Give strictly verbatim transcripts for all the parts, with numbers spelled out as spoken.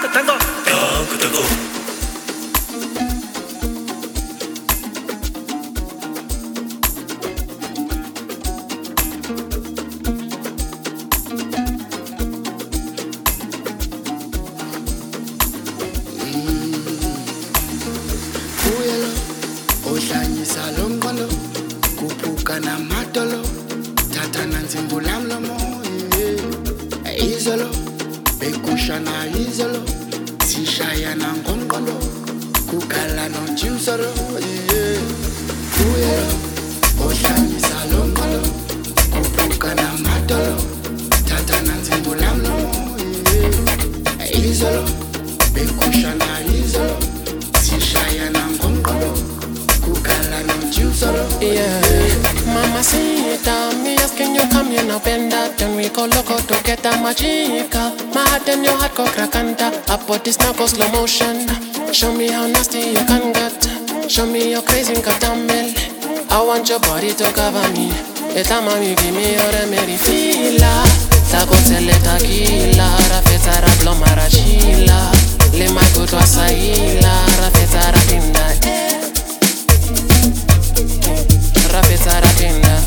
tango, tango, tango, tango. Ohlanyisa lo mqondo kuphuka namadolo thatha nansi imvulamlomo izolo bekusha na izolo sishayana ngomqondo kukala nojiusoro kuyelo ohlanyisa lo mqondo kuphuka namadolo thatha nansi imvulamlomo izolo bekusha na izolo sishayana ngomqondo. Yeah, mamacita, me asking you come here now bend that. Then we go loco to get a magica. My heart and your heart go crackanta. I put this now go slow motion. Show me how nasty you can get. Show me your crazy catamel. I want your body to cover me. Eta mami give me your remedy fila. Taco tele taquila. Rafeta rablo marachila. Le mago to asaila. Rafeta rapinda. Rafeta rapinda.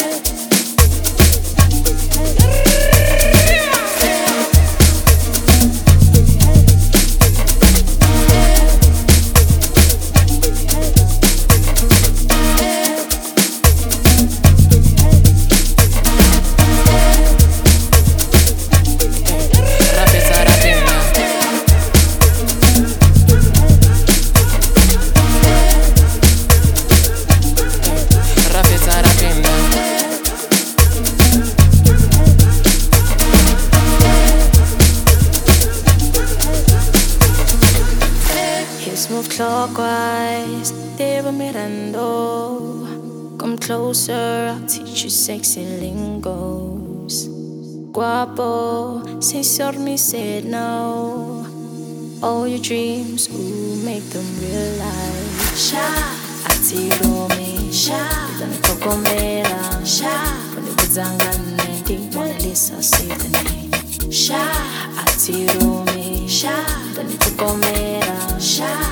Move clockwise, te va mirando. Come closer, I'll teach you sexy lingos. Guapo, since you're me said no. All your dreams, ooh, make them real life. Sha, atiro me, sha, dame poco mera, sha, pone kuzangane, di Mona Lisa, save the name. Sha, atiro me, sha, dame poco mera, sha.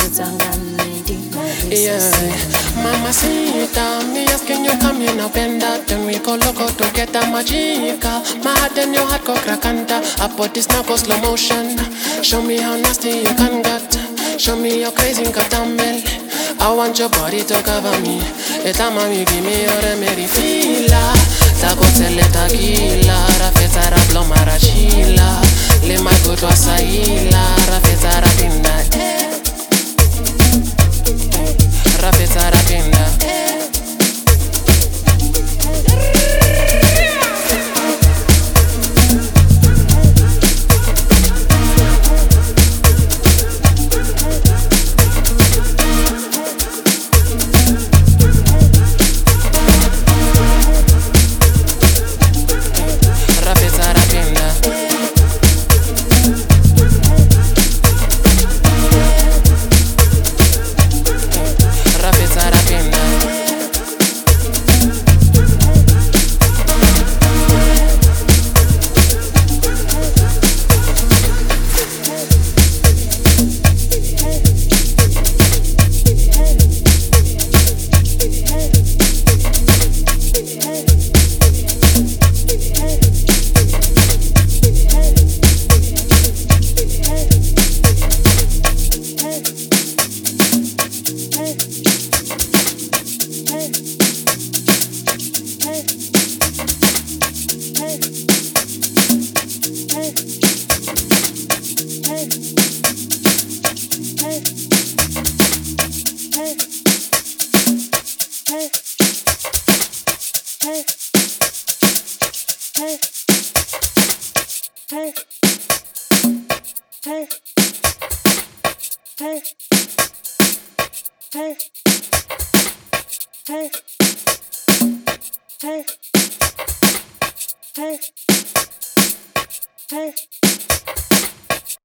Yeah, mamacita, me asking you come here now bend that. Then we go loco to get a magica. My heart and your heart go crackanta. I put this now go slow motion. Show me how nasty you can get. Show me your crazy catamel. I want your body to cover me. Eta mami give me your remedy fila. Taco tele taquila. Rafeta rablo marachila. Le mago to asaila. Rafeta rapinda. Rafeta rapinda. Hey.